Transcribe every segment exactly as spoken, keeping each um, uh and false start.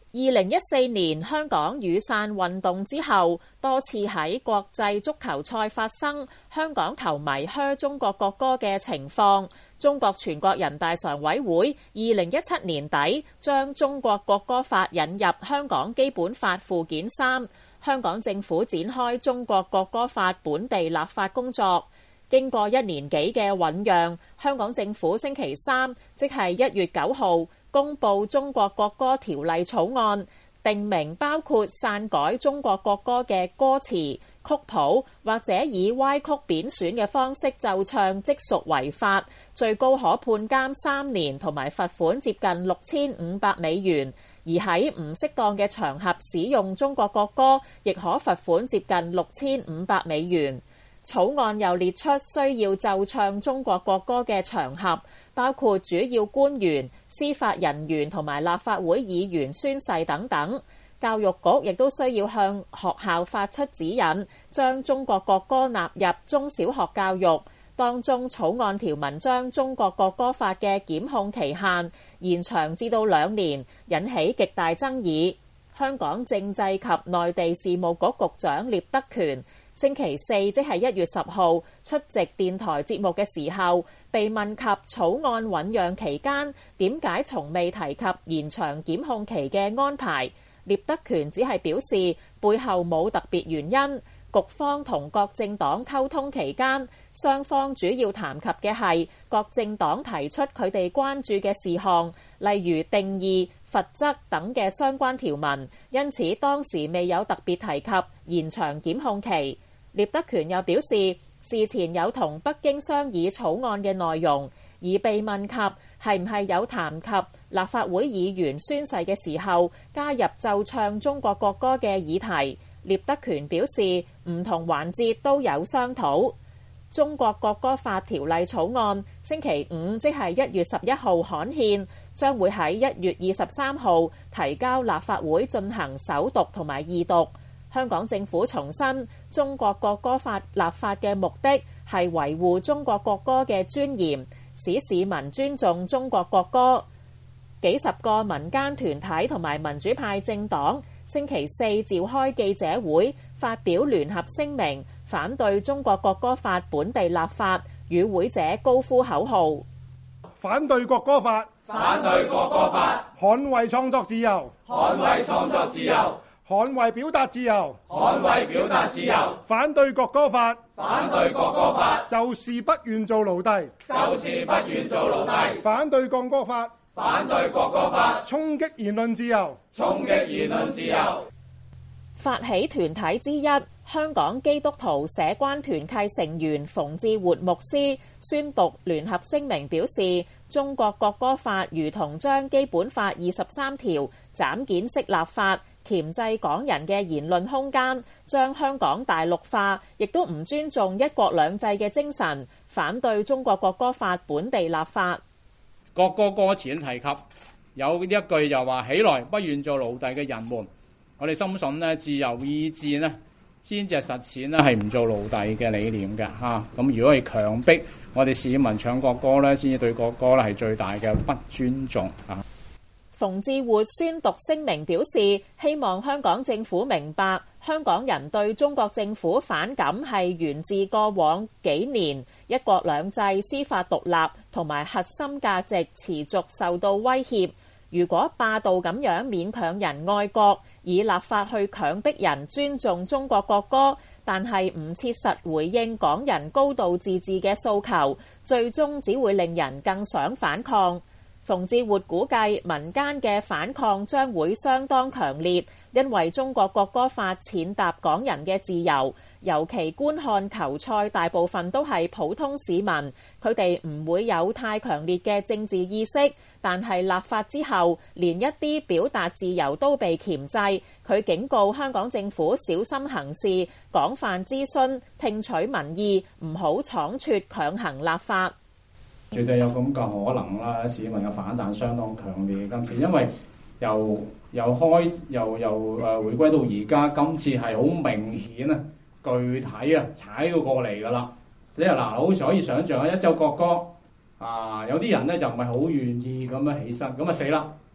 二零一四年香港雨傘運動之後，多次喺國際足球賽發生香港球迷噓中國國歌嘅情況。中國全國人大常委會二零一七年底將中國國歌法引入香港基本法附件三，香港政府展開中國國歌法本地立法工作。經過一年幾嘅醞釀，香港政府星期三，即係一月九號，公布中國國歌條例草案，定明包括篡改中國國歌嘅歌詞、曲譜或者以歪曲貶損嘅方式奏唱，即屬違法，最高可判監三年同埋罰款接近六千五百美元。而喺唔適當嘅場合使用中國國歌，亦可罰款接近六千五百美元。草案又列出需要奏唱中國國歌嘅場合，包括主要官員、司法人員同埋立法會議員宣誓等等。教育局亦都需要向學校發出指引，將中國國歌納入中小學教育。當中草案條文將中國國歌法嘅檢控期限延長至到兩年，引起極大爭議。香港政制及內地事務局局長聶德權星期四，即係一月十號出席電台節目嘅時候，被問及草案醞釀期間點解從未提及延長檢控期嘅安排，聶德權只係表示背後冇特別原因。局方同各政黨溝通期間，雙方主要談及嘅係各政黨提出佢哋關注嘅事項，例如定義、罰則等嘅相關條文，因此當時未有特別提及延長檢控期。聶德權又表示，事前有同北京商議草案嘅內容，而被問及係唔係有談及立法會議員宣誓嘅時候加入奏唱中國國歌嘅議題，聶德權表示唔同環節都有商討。中國國歌法條例草案星期五，即係一月十一號刊憲，將會喺一月二十三號提交立法會進行首讀同埋二讀。香港政府重申，中國國歌法立法嘅目的係維護中國國歌嘅尊嚴，使市民尊重中國國歌。幾十個民間團體同埋民主派政黨星期四召開記者會，發表聯合聲明，反對中國國歌法本地立法，與會者高呼口號： 反對國歌法， 反對國歌法， 捍衛創作自由， 捍衛創作自由， 捍衛表達自由， 捍衛表達自由。 反對國歌法， 反對國歌法， 就是不願做奴隸， 就是不願做奴隸。 反對國歌法， 反對國歌法， 衝擊言論自由， 衝擊言論自由。 發起團體之一，香港基督徒社關團契成員馮志活牧師宣讀聯合聲明，表示中國國歌法如同將基本法二十三條斬件式立法，鉗制港人嘅言論空間，將香港大陸化，亦都唔尊重一國兩制嘅精神，反對中國國歌法本地立法。 國歌歌詞提及有一句就話：起來，不願做奴隸嘅人們。我哋深信呢，自由意志呢先至係實踐呢係唔做奴隸嘅理念嘅嚇。咁如果係強迫我哋市民唱國歌呢，先至對國歌呢係最大嘅不尊重啊。 馮志活宣讀聲明表示，希望香港政府明白，香港人對中國政府反感係源自過往幾年一國兩制、司法獨立同埋核心價值持續受到威脅。如果霸道咁樣勉強人愛國，以立法去強迫人尊重中國國歌，但係唔切實回應港人高度自治嘅訴求，最終只會令人更想反抗。馮志活估計民間嘅反抗將會相當強烈，因為中國國歌法踐踏港人嘅自由，尤其觀看球賽大部分都係普通市民，佢哋唔會有太強烈嘅政治意識，但係立法之後連一啲表達自由都被鉗制。佢警告香港政府小心行事，廣泛諮詢，聽取民意，唔好倉促強行立法。 絕對有咁嘅可能啦！市民嘅反彈相當強烈，今次因為由由開由由誒回歸到而家，今次係好明顯啊，具體啊踩到過嚟㗎啦。你話嗱，好似可以想像啊，一奏國歌啊，有啲人咧就唔係好願意咁樣起身，咁啊死啦！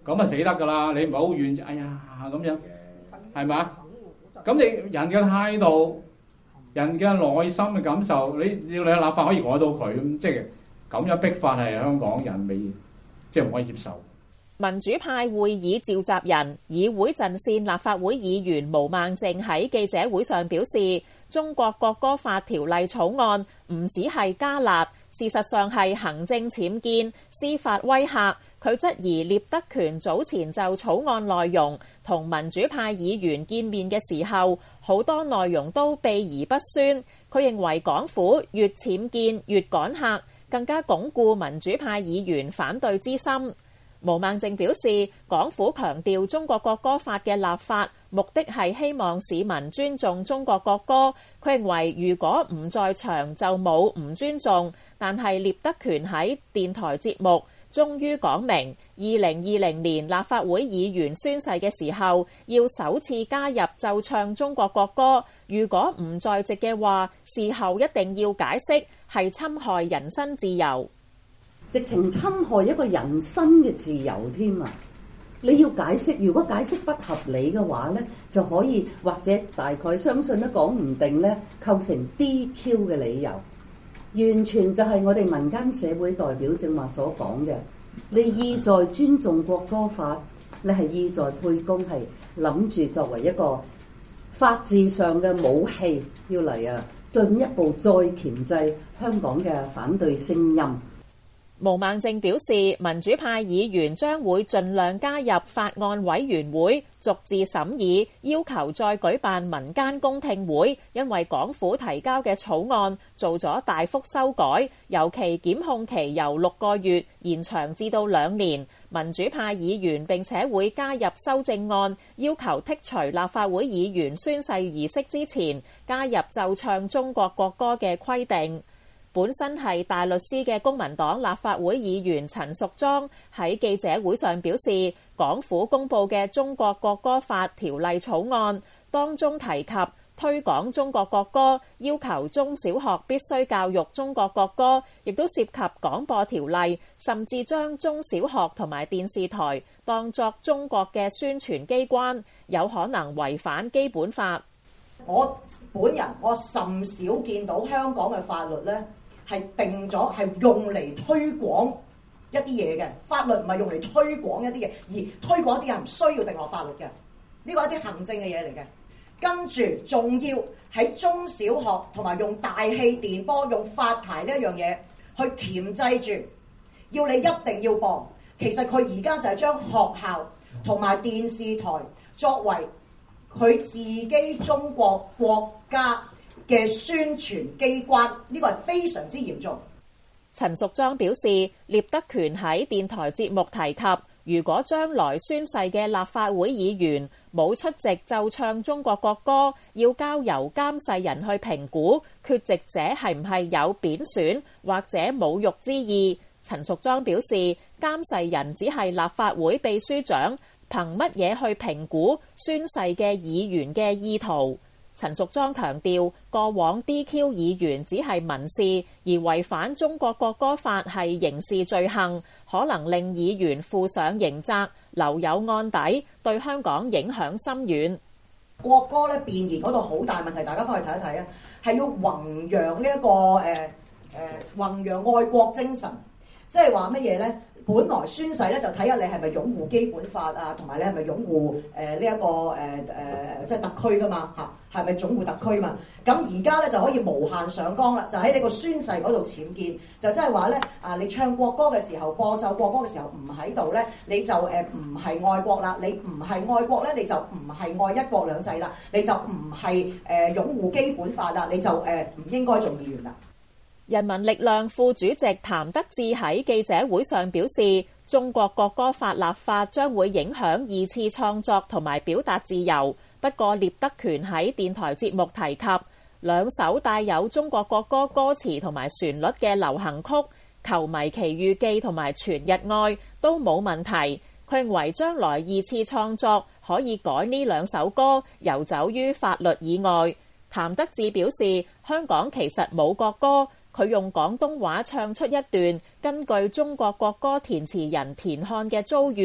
咁啊死得㗎啦！你唔係好遠，哎呀咁樣，係嘛？咁你人嘅態度、人嘅內心嘅感受，你要你立法可以改到佢，咁即係咁樣逼法係香港人未即係唔可以接受。 民主派會議召集人、議會陣線立法會議員毛孟靜喺記者會上表示，中國國歌法條例草案唔只係加辣，事實上係行政僭建、司法威嚇。佢質疑聶德權早前就草案內容同民主派議員見面嘅時候，好多內容都避而不宣。佢認為港府越僭建越趕客，更加鞏固民主派議員反對之心。毛孟靜表示，港府強調中國國歌法嘅立法目的係希望市民尊重中國國歌。佢認為如果唔在場就冇唔尊重，但係聶德權喺電台節目終於講明，二零二零年立法會議員宣誓嘅時候，要首次加入奏唱中國國歌。如果唔在席嘅話，事後一定要解釋，係侵害人身自由。 直情侵害一個人身嘅自由添啊！你要解釋，如果解釋不合理嘅話咧，就可以或者大概相信咧講唔定咧構成 D Q 嘅理由，完全就係我哋民間社會代表正話所講嘅。你意在尊重國歌法，你係意在沛公，係諗住作為一個法治上嘅武器，要嚟啊進一步再鉗制香港嘅反對聲音。 毛孟靜表示，民主派議員將會盡量加入法案委員會逐字審議，要求再舉辦民間公聽會，因為港府提交嘅草案做咗大幅修改，尤其檢控期由六個月延長至到兩年。民主派議員並且會加入修正案，要求剔除立法會議員宣誓儀式之前加入奏唱中國國歌嘅規定。本身係大律師嘅公民黨立法會議員陳淑莊喺記者會上表示，港府公布嘅中國國歌法條例草案當中提及推廣中國國歌，要求中小學必須教育中國國歌，亦都涉及廣播條例，甚至將中小學同埋電視台當作中國嘅宣傳機關，有可能違反基本法。 我本人我甚少見到香港嘅法律呢係定咗係用嚟推廣一啲嘢嘅，法律唔係用嚟推廣一啲嘢，而推廣一啲嘢唔需要定落法律嘅，呢個係一啲行政嘅嘢嚟嘅。跟住仲要喺中小學同埋用大氣電波、用發牌呢一樣嘢去鉗制住，要你一定要播。其實佢而家就係將學校同埋電視台作為佢自己中國國家嘅宣傳機關，呢個係非常之嚴重。 陳淑莊表示，聶德權喺電台節目提及，如果將來宣誓嘅立法會議員冇出席奏唱中國國歌，要交由監誓人去評估缺席者係唔係有貶損或者侮辱之意。陳淑莊表示，監誓人只係立法會秘書長，憑乜嘢去評估宣誓嘅議員嘅意圖？陳淑莊強調，過往 D Q 議員只係民事，而違反中國國歌法係刑事罪行，可能令議員負上刑責，留有案底，對香港影響深遠。 國歌咧弁言嗰度好大問題，大家翻去睇一睇啊，係要弘揚呢一個誒誒弘揚愛國精神，即係話乜嘢咧？本來宣誓咧就睇下你係咪擁護基本法啊，同埋你係咪擁護誒呢一個誒誒、呃、即係特區噶嘛嚇，係咪擁護特區嘛？咁而家咧就可以無限上綱啦，就喺你個宣誓嗰度僭建，就即係話咧啊，你唱國歌嘅時候，播奏國歌嘅時候唔喺度咧，你就誒唔係愛國啦，你唔係愛國咧，你就唔係愛一國兩制啦，你就唔係誒擁護基本法啦，你就誒唔、呃、應該做議員啦。 人民力量副主席譚德志喺記者會上表示，中國國歌法立法將會影響二次創作同埋表達自由。不過聶德權喺電台節目提及兩首帶有中國國歌歌詞同埋旋律嘅流行曲《球迷奇遇記》同埋《全日愛》都冇問題。佢認為將來二次創作可以改呢兩首歌，遊走於法律以外。譚德志表示，香港其實冇國歌。佢用廣東話唱出一段根據中國國歌填詞人田漢嘅遭遇，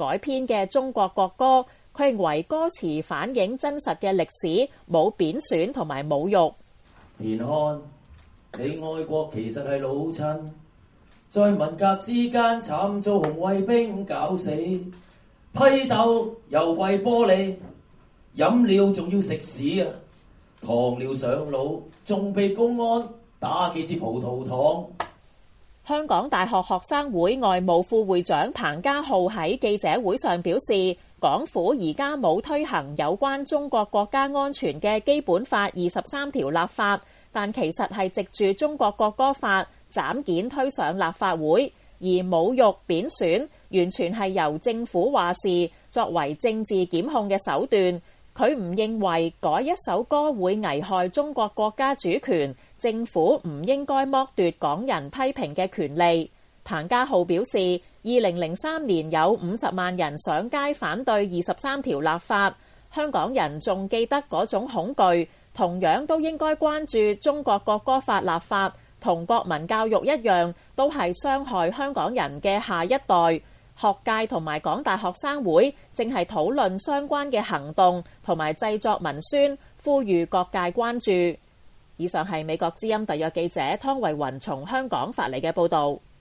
改編嘅中國國歌。佢認為歌詞反映真實嘅歷史，冇貶損同埋侮辱。 田漢，你愛國其實係老襯，在文革之間慘遭紅衛兵搞死，批鬥又跪玻璃，飲料仲要食屎啊！糖尿上腦，仲被公安打幾支葡萄糖。 香港大學學生會外務副會長彭家浩喺記者會上表示，港府而家冇推行有關中國國家安全嘅基本法二十三條立法，但其實係藉住中國國歌法斬件推上立法會，而侮辱貶損完全係由政府話事，作為政治檢控嘅手段。佢唔認為改一首歌會危害中國國家主權，政府唔應該剝奪港人批評嘅權利。彭家浩表示，二零零三年有五十萬人上街反對二十三條立法，香港人仲記得嗰種恐懼，同樣都應該關注中國國歌法立法，同國民教育一樣，都係傷害香港人嘅下一代。學界同埋港大學生會正係討論相關嘅行動同埋製作文宣，呼籲各界關注。以上係美國之音特約記者湯慧雲從香港發嚟嘅報導。